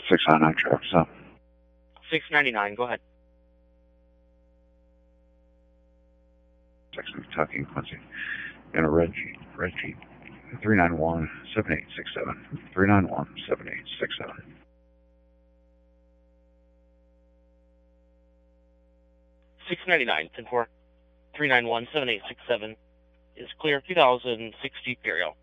699 truck, so. 699, go ahead. 6 Kentucky and Quincy. And a red Jeep. 391-7867. 391-7867. $699, 10-4. 391-7867 is clear. 2060 Imperial.